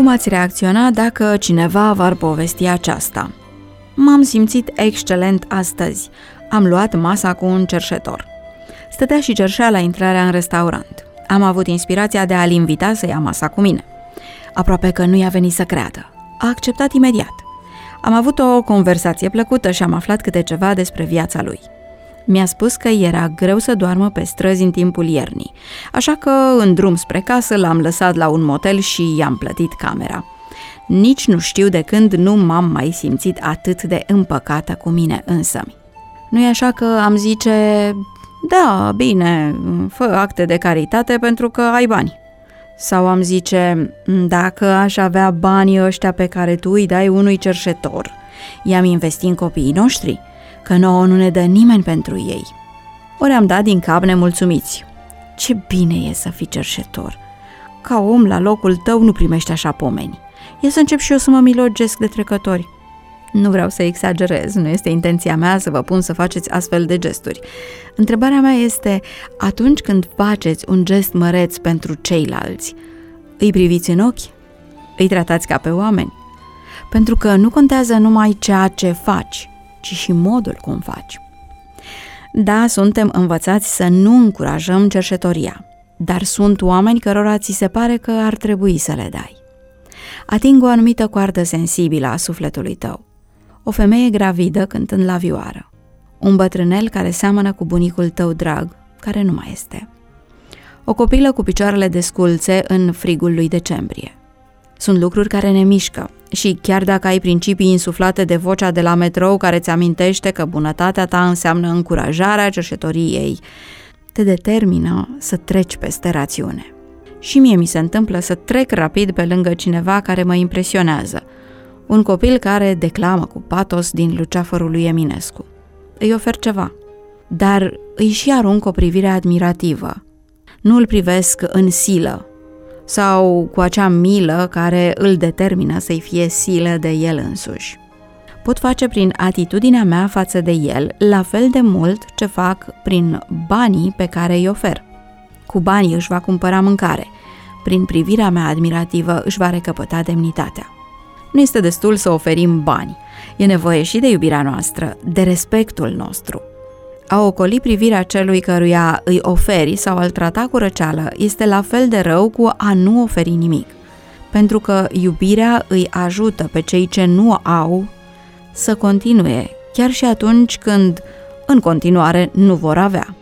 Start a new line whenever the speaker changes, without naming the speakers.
Cum ați reacționa dacă cineva v-ar povesti aceasta? M-am simțit excelent astăzi. Am luat masa cu un cerșetor. Stătea și cerșea la intrarea în restaurant. Am avut inspirația de a-l invita să ia masa cu mine. Aproape că nu i-a venit să creadă. A acceptat imediat. Am avut o conversație plăcută și am aflat câte ceva despre viața lui. Mi-a spus că era greu să doarmă pe străzi în timpul iernii, așa că în drum spre casă l-am lăsat la un motel și i-am plătit camera. Nici nu știu de când nu m-am mai simțit atât de împăcată cu mine însămi. Nu-i așa că am zice, da, bine, fă acte de caritate pentru că ai bani. Sau am zice, dacă aș avea banii ăștia pe care tu îi dai unui cerșetor, i-am investit în copiii noștri, că nouă nu ne dă nimeni pentru ei. Ori am dat din cap nemulțumiți. Ce bine e să fii cerșetor. Ca om la locul tău nu primești așa pomeni. E să încep și eu să mă milogesc de trecători. Nu vreau să exagerez, nu este intenția mea să vă pun să faceți astfel de gesturi. Întrebarea mea este, atunci când faceți un gest măreț pentru ceilalți, îi priviți în ochi? Îi tratați ca pe oameni? Pentru că nu contează numai ceea ce faci, ci și modul cum faci. Da, suntem învățați să nu încurajăm cerșetoria, dar sunt oameni cărora ți se pare că ar trebui să le dai. Ating o anumită coardă sensibilă a sufletului tău. O femeie gravidă cântând la vioară. Un bătrânel care seamănă cu bunicul tău drag, care nu mai este. O copilă cu picioarele desculțe în frigul lui decembrie. Sunt lucruri care ne mișcă și chiar dacă ai principii insuflate de vocea de la metrou care ți amintește că bunătatea ta înseamnă încurajarea cerșetoriei, te determină să treci peste rațiune. Și mie mi se întâmplă să trec rapid pe lângă cineva care mă impresionează. Un copil care declamă cu patos din Luceafărul lui Eminescu. Îi ofer ceva, dar îi și arunc o privire admirativă. Nu îl privesc în silă sau cu acea milă care îl determină să-i fie silă de el însuși. Pot face prin atitudinea mea față de el la fel de mult ce fac prin banii pe care îi ofer. Cu banii își va cumpăra mâncare, prin privirea mea admirativă își va recăpăta demnitatea. Nu este destul să oferim bani, e nevoie și de iubirea noastră, de respectul nostru. A ocoli privirea celui căruia îi oferi sau a-l trata cu răceală este la fel de rău cu a nu oferi nimic, pentru că iubirea îi ajută pe cei ce nu au să continue, chiar și atunci când, în continuare, nu vor avea.